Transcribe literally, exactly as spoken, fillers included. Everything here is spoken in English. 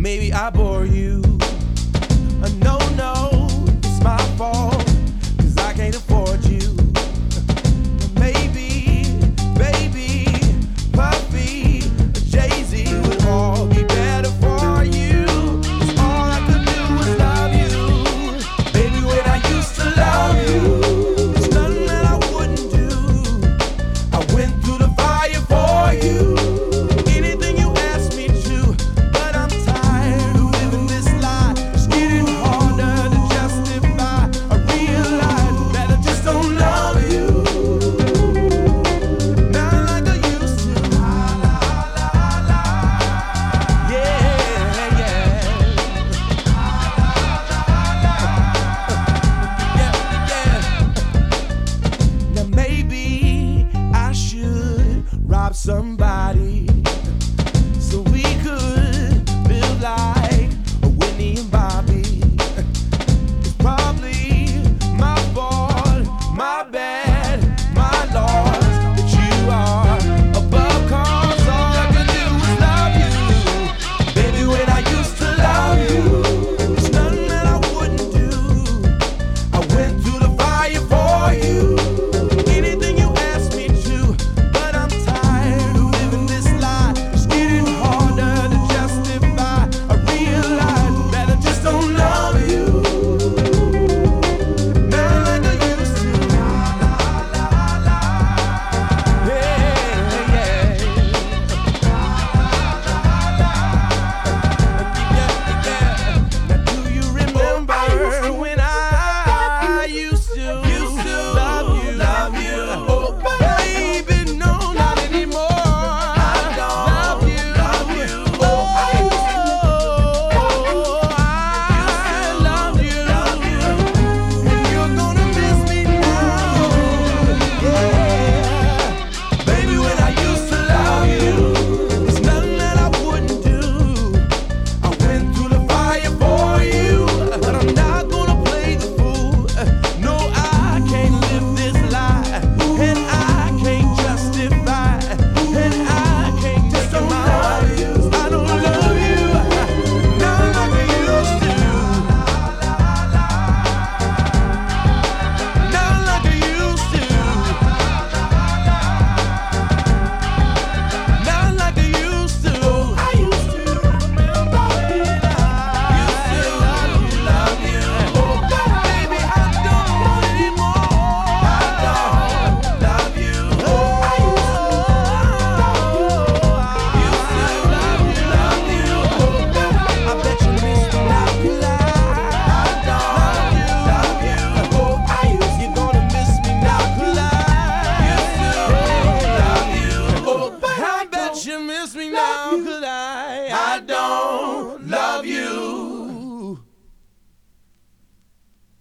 Maybe I bore you. Uh, no, no, it's my fault, 'cause I can't afford you. Maybe, baby, Puffy, Jay-Z would all be better for you. 'Cause all I could do was love you. Baby, when I used to love you, there's nothing that I wouldn't do. I went through the fire for you. Anything you asked me to, but I'm tired of living this lie. It's getting harder to justify. I realize that I just don't love you. Not like I used to. Yeah, yeah. Yeah, yeah. Now maybe I should rob somebody so we could live like Whitney and Bobby. It's probably my fault, my bad, my loss that you are above, 'cause all I could do was love you. Baby, when I used to love you, there's nothing that I wouldn't do. I went through the fire for you. Anything you asked me to, but I'm tired of living this lie. It's getting harder to justify. I realize that I just don't love you. Not like I used to. Yeah, yeah. Yeah, yeah. Now do you remember when I used to love you, love you? Oh, baby, no, not anymore. I don't love you, love you. Oh, I love you, love you. And you're gonna miss me now. Yeah. Baby, when I used to love you, there's nothing that I wouldn't do. I went through the fire for you, but I'm not gonna play the fool. No, I can't live this lie, and I can't justify, and I can't just don't love you. I don't love you, not like I used to. Not like I used to. Not like I used to. I used to remember when I used to love you, love you. Oh, baby, I don't anymore. I don't love you. Oh, I used to love you, love you. Oh, I bet you miss me now, 'cause I don't love you. Oh, I used you're gonna miss me now, 'cause I used to love you. Oh, I bet you miss me now, 'cause I